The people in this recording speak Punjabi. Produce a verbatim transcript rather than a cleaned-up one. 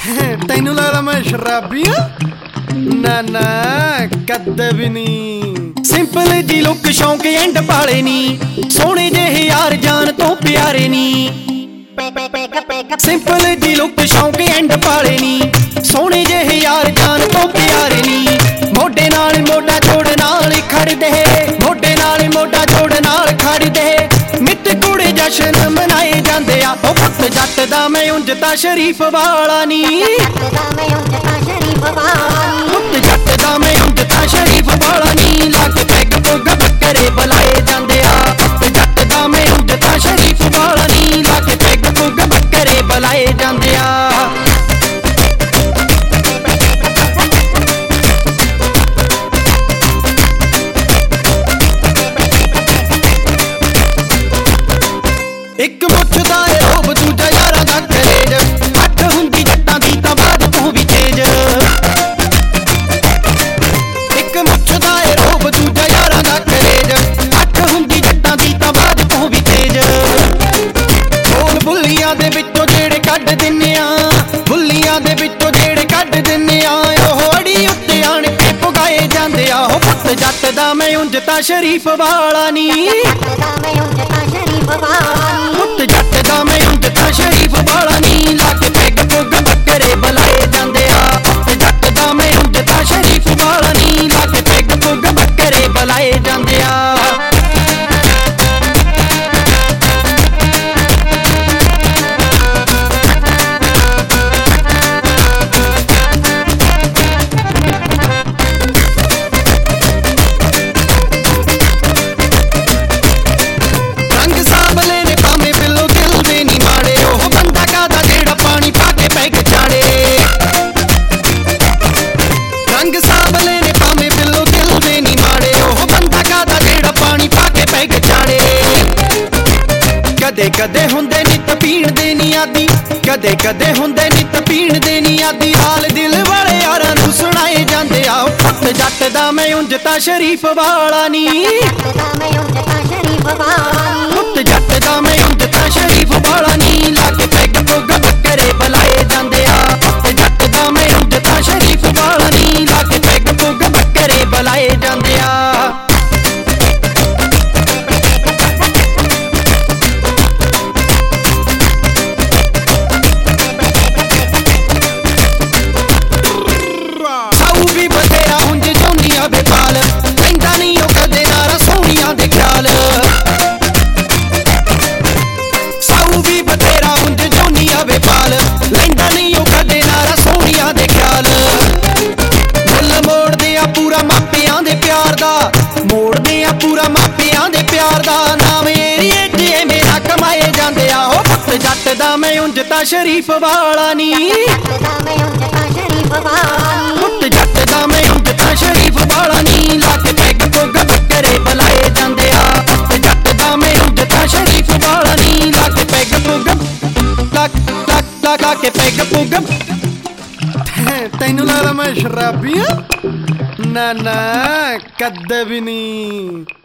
ਤੈਨੂੰ ਲੱਗਦਾ ਮੈਂ ਸ਼ਰਾਬੀ ਆ? ਨਾ ਨਾ ਕਦੇ ਵੀ ਨਹੀਂ। ਸਿੰਪਲ ਜੀ ਲੁੱਕ ਸ਼ੌਂਕ ਐਂਡ ਪਾਲੇ ਨੀ, ਸੋਹਣੇ ਜਿਹੇ ਯਾਰ ਜਾਨ ਤੋਂ ਪਿਆਰੇ ਨੀ। ਸਿੰਪਲ ਜੀ ਲੁੱਕ ਸ਼ੌਂਕ ਐਂਡ ਪਾਲੇ ਨੀ, ਸੋਹਣੇ ਜਿਹੇ ਯਾਰ ਜਾਨ ਤੋਂ ਪਿਆਰੇ ਨੀ। ਮੋਢੇ ਨਾਲ ਮੋਢਾ ਜੋੜ ਨਾਲ ਖੜਦੇ, ਮੋਢੇ ਨਾਲ ਮੋਢਾ ਜੋੜ ਨਾਲ ਖੜਦੇ। ਨਿੱਤ ਕੁੜੇ ਜਸ਼ਨ ਮਨਾਏ ਜਾਂਦੇ ਆ। ਉਹ ਪੁੱਤ ਜੱਟ ਦਾ ਮੈਂ ਉਂਝ ਤਾਂ ਸ਼ਰੀਫ ਵਾਲਾ ਨੀ, ਪੁੱਤ ਜੱਟ ਦਾ ਮੈਂ ਉਂਝ ਤਾਂ ਸ਼ਰੀਫ ਵਾਲਾ ਨੀ। ਲੱਗ ਪੈਗ ਪੁੱਗ ਬੱਕਰੇ ਬੁਲਾਏ ਜਾਂਦੇ ਆ। ਪੁੱਤ ਜੱਟ ਦਾ ਮੈਂ ਉਂਝ ਤਾਂ ਸ਼ਰੀਫ ਵਾਲਾ ਨੀ, ਲੱਗ ਪੈਗ ਪੁੱਗ ਬੱਕਰੇ ਬੁਲਾਏ ਜਾਂਦੇ ਆ। ਇੱਕ ਮੁੱਠ ਦਾ ਏ ਰੋਬ, ਦੂਜਾ ਯਾਰਾਂ ਦਾ ਕਰੇਜ। ਅੱਖ ਹੁੰਦੀ ਜੱਟਾਂ ਦੀ ਤਾਂ ਬਾਤ ਤੂੰ ਵੀ ਤੇਜ। ਇੱਕ ਮੁੱਠ ਦਾ ਏ ਰੋਬ, ਦੂਜਾ ਯਾਰਾਂ ਦਾ ਕਰੇਜ। ਅੱਖ ਹੁੰਦੀ ਜੱਟਾਂ ਦੀ ਤਾਂ ਬਾਤ ਤੂੰ ਵੀ ਤੇਜ। ਬੋਲ ਬੁੱਲੀਆਂ ਦੇ ਵਿੱਚੋਂ ਜਿਹੜੇ ਕੱਢ ਦਿੰਨੇ ਆ, ਬੁੱਲੀਆਂ ਦੇ ਵਿੱਚੋਂ ਜਿਹੜੇ ਕੱਢ ਦਿੰਨੇ ਆ। ਉਹ ਅੜੀ ਉੱਤੇ ਆਣ ਕੇ ਪੁਗਾਏ ਜਾਂਦੇ ਆ। ਉਹ ਪੁੱਤ ਜੱਟ ਦਾ ਮੈਂ ਉਂਝ ਤਾਂ ਸ਼ਰੀਫ ਵਾਲਾ ਨੀ, ਪੁੱਤ ਜੱਟ ਦਾ ਮੈਂ ਉਂਝ ਤਾਂ ਸ਼ਰੀਫ ਵਾਲਾ ਨੀ। ਲੱਗ ਪੈਗ ਪੁੱਗ ਬੱਕਰੇ ਬੁਲਾਏ ਜਾਂਦੇ ਆ। ਪੁੱਤ ਜੱਟ ਦਾ ਮੈਂ ਉਂਝ ਤਾਂ ਸ਼ਰੀਫ ਵਾਲਾ ਨੀ, ਲੱਗ ਪੈਗ ਪੁੱਗ ਬੱਕਰੇ ਬੁਲਾਏ ਜਾਂਦੇ ਆ। ਕਦੇ ਕਦੇ ਹੁੰਦੇ ਨਿੱਤ ਪੀਣ ਦੇ ਨੀ ਆਦੀ, ਕਦੇ ਕਦੇ ਹੁੰਦੇ ਨਿੱਤ ਪੀਣ ਦੇ ਨੀ ਆਦੀ। ਹਾਲ ਦਿਲ ਵਾਲੇ ਯਾਰਾਂ ਨੂੰ ਸੁਣਾਏ ਜਾਂਦੇ ਆ। ਪੁੱਤ ਜੱਟ ਦਾ ਮੈਂ ਉਂਝ ਤਾਂ ਸ਼ਰੀਫ ਵਾਲਾ ਨੀ, ਪੁੱਤ ਜੱਟ ਦਾ ਮੈਂ ਉਂਝ ਤਾਂ ਸ਼ਰੀਫ ਵਾਲਾ ਨੀ। ਲੱਗ ਪੈਗ ਪੁੱਗ ਬੱਕਰੇ ਬੁਲਾਏ ਜਾਂਦੇ ਆ। ਪੁੱਤ ਜੱਟ ਦਾ ਮੈਂ ਉਂਝ ਤਾਂ ਸ਼ਰੀਫ ਵਾਲਾ ਨੀ, ਲੱਗ ਪੈਗ ਪੁੱਗ ਬੱਕਰੇ ਬੁਲਾਏ ਜਾਂਦੇ ਆ। ਲੈਂਦਾ ਨੀ ਉਹ ਕਦੇ ਨਾਰਾ ਸੋਹਣੀਆਂ ਦੇ ਖਿਆਲ। ਸਾਊ ਵੀ ਬਥੇਰਾ ਉਂਝ ਜੋਨੀ ਆਵੇ ਪਾਲ, ਲੈਂਦਾ ਨੀ ਉਹ ਕਦੇ ਨਾਰਾ ਸੋਹਣੀਆਂ ਦੇ ਖਿਆਲ। ਮੁੱਲ ਮੋੜਦੇ ਆ ਪੂਰਾ ਮਾਪਿਆਂ ਦੇ ਪਿਆਰ ਦਾ, ਮੋੜਦੇ ਆ ਪੂਰਾ ਮਾਪਿਆਂ ਦੇ ਪਿਆਰ ਦਾ। ਨਾਮ ਏਰੀਏ ਚ ਮੇਰਾ ਕਮਾਏ ਜਾਂਦੇ ਆ। ਉਹ ਪੁੱਤ ਜੱਟ ਦਾ ਮੈਂ ਉਂਝ ਤਾਂ ਸ਼ਰੀਫ ਵਾਲਾ ਨੀ, ਪੁੱਤ ਜੱਟ ਦਾ ਮੈਂ ਉਂਝ ਤਾਂ ਸ਼ਰੀਫ ਵਾਲਾ ਨੀ। ਲੱਗ ਪੈਗ ਪੁੱਗ ਬੱਕਰੇ ਬੁਲਾਏ ਜਾਂਦੇ ਆ। ਪੁੱਤ ਜੱਟ ਦਾ ਮੈਂ ਉਂਝ ਤਾਂ ਸ਼ਰੀਫ ਵਾਲਾ ਨੀ, ਲੱਗ ਪੈਗ ਪੁੱਗ ਲੱਗ ਲੱਗ ਲੱਗਾ ਕੇ ਪੈਗ ਪੁੱਗ। ਤੈਨੂੰ ਲੱਗਦਾ ਮੈਂ ਸ਼ਰਾਬੀ ਆ? ਨਾ ਨਾ ਕਦੇ ਵੀ ਨਹੀਂ।